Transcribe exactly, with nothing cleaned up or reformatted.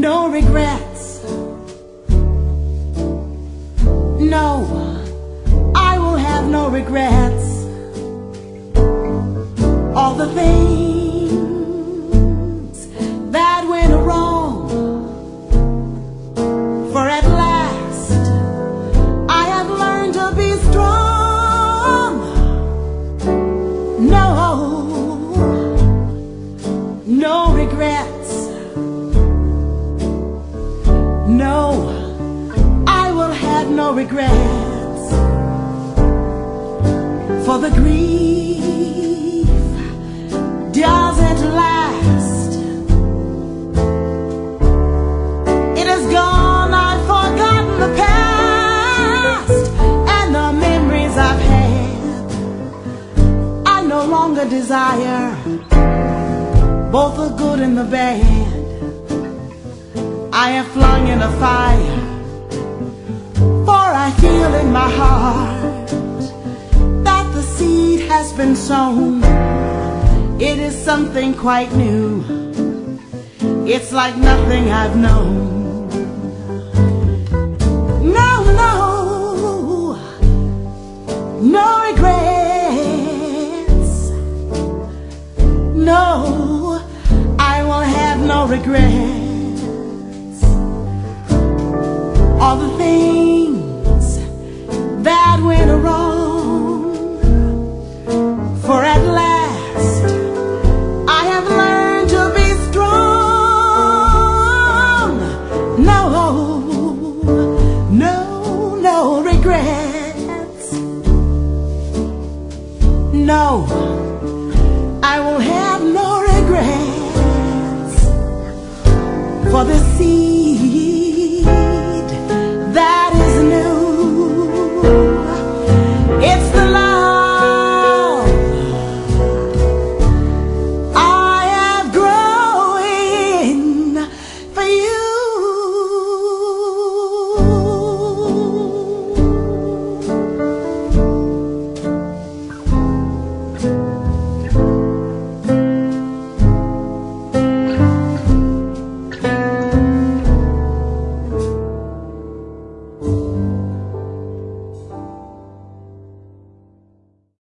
no regrets. No, I will have no regrets. All the things that went wrong, for at last I have learned to be strong. No, no regrets. No, I will have no regrets. For the grief doesn't last. It is gone, I've forgotten the past, and the memories I've had I no longer desire, both the good and the bad. I have flung in the fire, for I feel in my heart that the seed has been sown. It is something quite new. It's like nothing I've known. No, no, no regrets. No, I will have no regrets. All the things